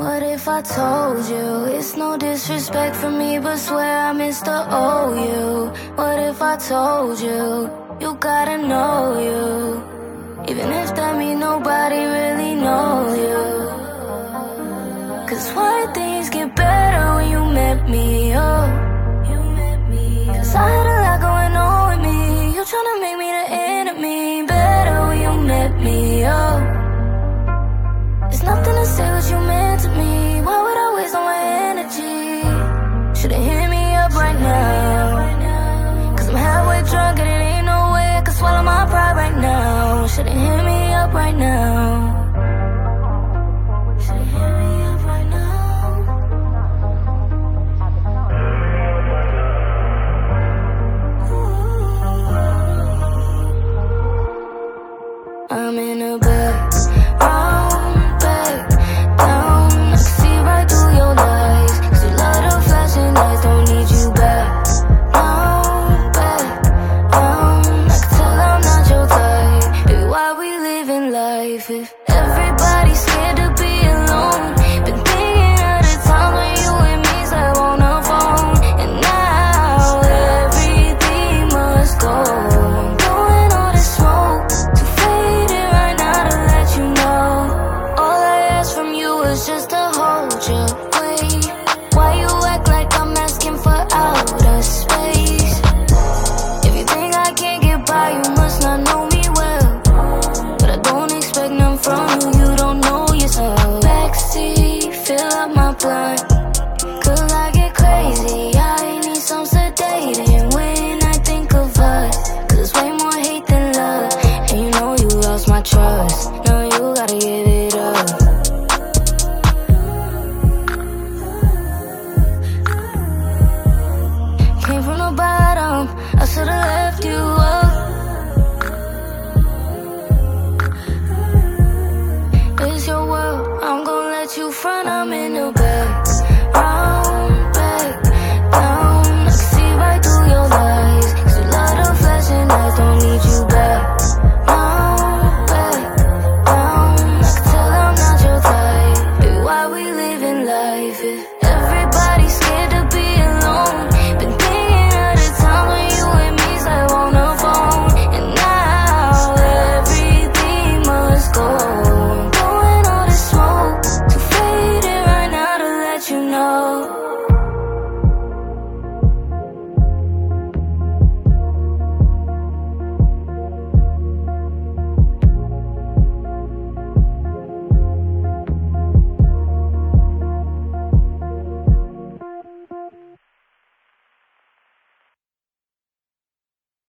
What if I told you it's no disrespect for me, but swear I missed the owe you? What if I told you you gotta know you, even if that mean nobody really know you? Cause why did things get better when you met me, oh? Cause I had a lot going on with me. You tryna make me the enemy. Better when you met me, oh. There's nothing to say what you meant to me. Why would I waste all my energy? Should've hit me up right now. Cause I'm halfway drunk and it ain't no way I could swallow my pride right now. Should've hit me up right now. Should've hit me up right now. Ooh. I'm in a bed. If everybody's scared to be alone, been thinking of the time when you and me slept on the phone, and now everything must go. I'm blowing all this smoke, too faded right now to let you know. All I ask from you is just to hold your weight. Why you act like I'm asking for outer space? If you think I can't get by, you must not know me well. But I don't expect none from you, you don't know yourself. Backseat, fill up my blunt, cause I get crazy. I need some sedating when I think of us. Cause it's way more hate than love, and you know you lost my trust. Now you gotta give it up. Came from the bottom, I should've left you up. It's your world, I'm gon' let you front, I'm in the back.